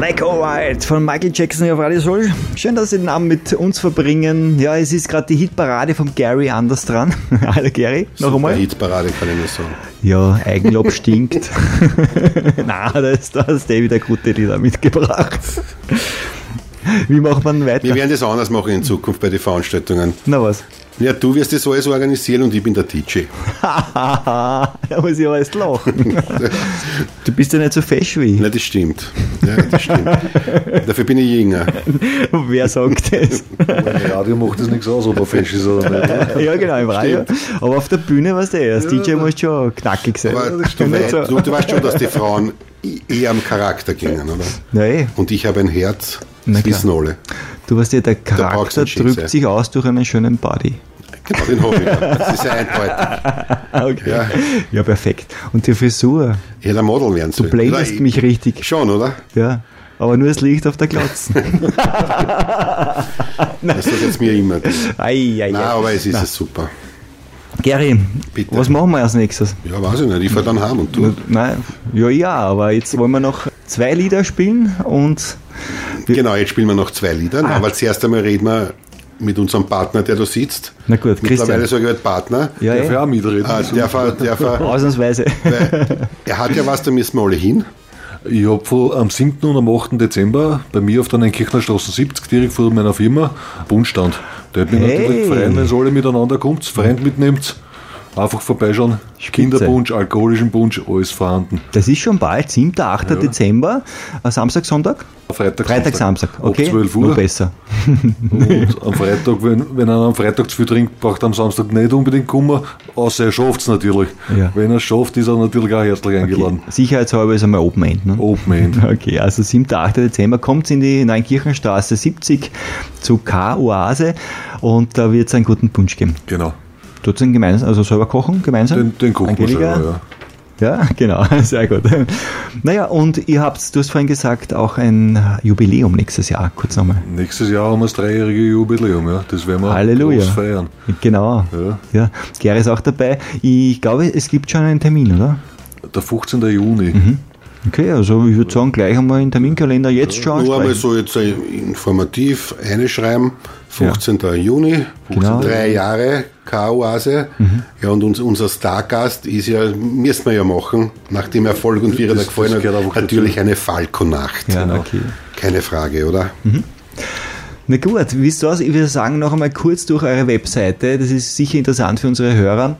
Black or White von Michael Jackson auf Radio Soul. Schön, dass Sie den Abend mit uns verbringen. Ja, es ist gerade die Hitparade von Gary Anders dran. Hallo Gary, noch einmal. Hitparade kann ich nur sagen. Ja, Eigenlob stinkt. Na, da hast du wieder gute Lieder mitgebracht. Wie macht man weiter? Wir werden das anders machen in Zukunft bei den Veranstaltungen. Na was? Ja, du wirst das alles organisieren und ich bin der DJ. Da muss ich aber erst lachen. Du bist ja nicht so fesch wie ich. Nein, das stimmt. Ja, das stimmt. Dafür bin ich jünger. Wer sagt das? Im Radio macht das nichts aus, ob er fesch ist oder nicht. Ja, genau, im Radio. Aber auf der Bühne, weißt du, als DJ musst du schon knackig sein. Aber du weißt schon, dass die Frauen eher am Charakter gingen, oder? Nein. Und ich habe ein Herz, das wissen alle. Du weißt ja, der Charakter drückt sich aus durch einen schönen Body. Genau, den habe ich. Das ist ja eindeutig. Okay. Ja, perfekt. Und die Frisur? Ich hätte ein Model werden sollen. Du blendest mich richtig. Schon, oder? Ja, aber nur das Licht auf der Glotze. Das sagt jetzt mir immer. Nein, aber es ist super. Gary, bitte. Was machen wir als nächstes? Ja, weiß ich nicht. Ich fahre dann heim und du? Nein, ja, aber jetzt wollen wir noch 2 Lieder spielen und... Genau, jetzt spielen wir noch 2 Lieder, aber zuerst einmal reden wir mit unserem Partner, der da sitzt. Na gut, Mittlerweile Christian. sage ich halt Partner. Ja, Darf ich auch mitreden? Ausnahmsweise. Er hat ja was, da müssen wir alle hin. Ich habe am 7. und am 8. Dezember bei mir auf der Neunkirchner Straße 70, direkt vor meiner Firma, Bundstand. Da hätte mich natürlich freuen, wenn es alle miteinander kommt, Freund mitnehmt, einfach vorbeischauen. Kinderpunsch, alkoholischen Punsch, alles vorhanden. Das ist schon bald, 7., 8. Dezember, Samstag, Sonntag? Freitag, Samstag. Okay, ab 12 Uhr. Nur besser. Und am Freitag, wenn einer am Freitag zu viel trinkt, braucht er am Samstag nicht unbedingt kommen, außer er schafft es natürlich. Ja. Wenn er es schafft, ist er natürlich auch herzlich eingeladen. Okay. Sicherheitshalber ist einmal Open End. Ne? Open End. Okay, also 7., 8. Dezember kommt in die Neunkirchenstraße 70 zu K-Oase und da wird es einen guten Punsch geben. Genau. Tut es gemeinsam, also selber kochen, gemeinsam? Den kochen wir Angelika? selber, Ja, genau, sehr gut. Naja, und du hast vorhin gesagt, auch ein Jubiläum nächstes Jahr, kurz nochmal. Nächstes Jahr haben wir das 3-jährige Jubiläum, ja. Das werden wir Halleluja. groß feiern. Genau. Ja. Gary ist auch dabei. Ich glaube, es gibt schon einen Termin, oder? Der 15. Juni. Okay, also ich würde sagen, gleich einmal in den Terminkalender jetzt schon. Nur einmal so jetzt informativ einschreiben. 15. Juni, Genau. 3 Jahre K-Oase. Ja, und unser Stargast ist ja, müssen wir ja machen, nach dem Erfolg und wie er da gefallen hat, natürlich eine Falco-Nacht. Ja, okay. Keine Frage, oder? Na gut, wisst ihr was? Ich würde sagen, noch einmal kurz durch eure Webseite. Das ist sicher interessant für unsere Hörer.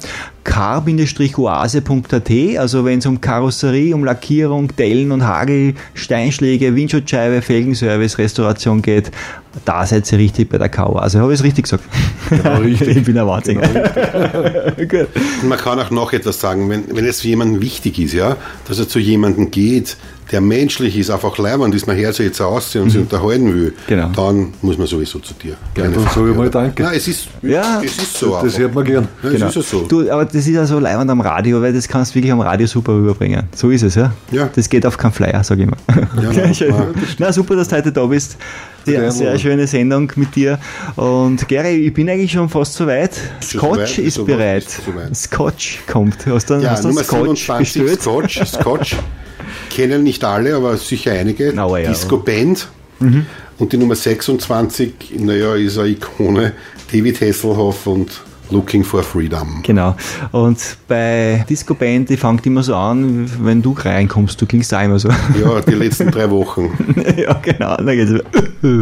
car-oase.at, also wenn es um Karosserie, um Lackierung, Dellen und Hagel, Steinschläge, Windschutzscheibe, Felgenservice, Restauration geht, da seid ihr richtig bei der K-Oase. Habe ich es richtig gesagt? Genau, richtig. Ich bin ein Wahnsinn. Gut. Und man kann auch noch etwas sagen, wenn es für jemanden wichtig ist, ja, dass er zu jemandem geht, der menschlich ist, einfach leibend ist, man hört sich jetzt aussehen und sich unterhalten will, Genau. dann muss man sowieso zu dir. Ja, dann sage ich mal Danke. Nein, es ist so. Das hört man gern. Ja, Genau. es ist ja so. Du, aber das ist ja so leibend am Radio, weil das kannst du wirklich am Radio super rüberbringen. So ist es, ja? Ja. Das geht auf keinen Flyer, sag ich mal. Ja, Schön. Na, super, dass du heute da bist. Sehr schöne Sendung mit dir. Und Gary, ich bin eigentlich schon fast soweit. Scotch ist bereit. Scotch kommt. Hast du Nummer Scotch 27, bestellt? Scotch. Kennen nicht alle, aber sicher einige. Ja. Disco Band. Und die Nummer 26, naja, ist eine Ikone. David Hasselhoff und Looking for Freedom. Genau. Und bei Disco Band, die fängt immer so an, wenn du reinkommst, du klingst auch immer so. Ja, die letzten 3 Wochen. Ja, genau. Dann geht's wieder.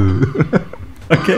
Okay.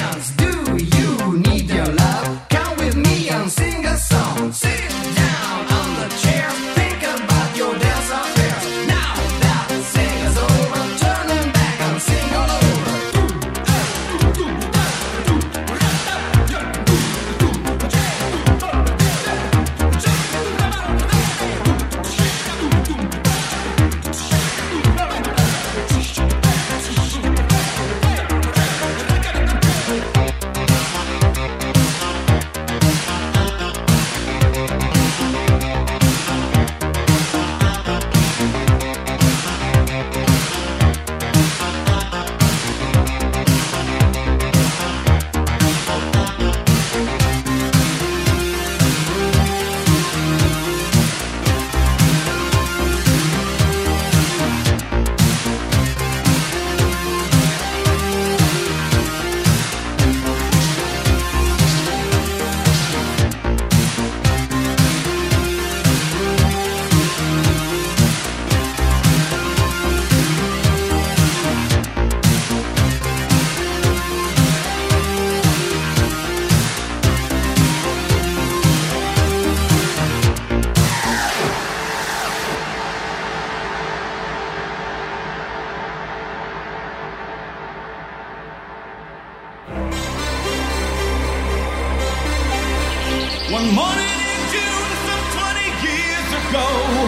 One morning in June, some 20 years ago,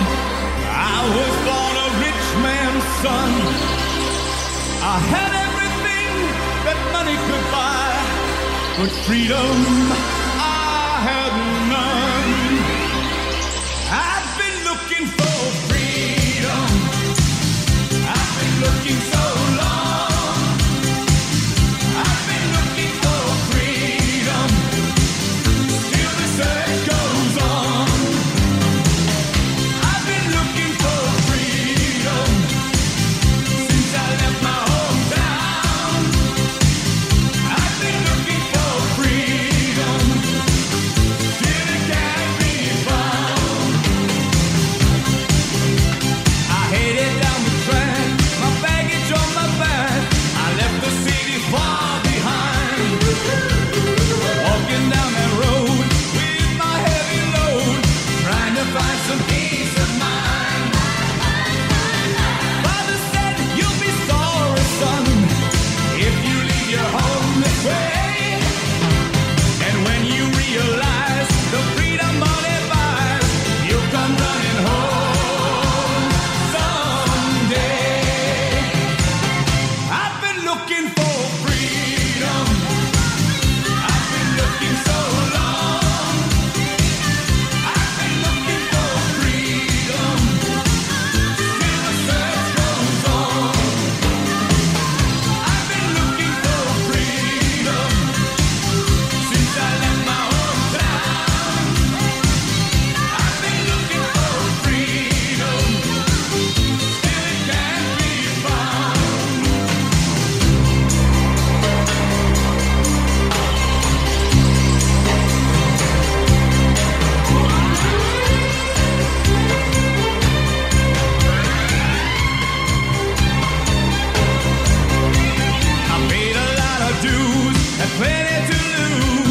I was born a rich man's son. I had everything that money could buy, but freedom I had none. I've been looking for freedom. I've been looking so long. I've been looking for freedom. Still the search goes on. I've been looking for freedom since I left my hometown. I've been looking for freedom. Still it can't be found. I headed down the track, my baggage on my back. I left the city far behind. Walking down that road with my heavy load, trying to find some peace of mind. Father said, you'll be sorry, son, if you leave your home this way. And when you realize the freedom money buys, you'll come running home someday. I've been looking for freedom. I've been looking so long. I've been looking for freedom. Still the search goes on. I've been looking for freedom since I left my hometown. I've been looking for freedom. Still it can't be found. I paid a lot of dues and plenty to lose.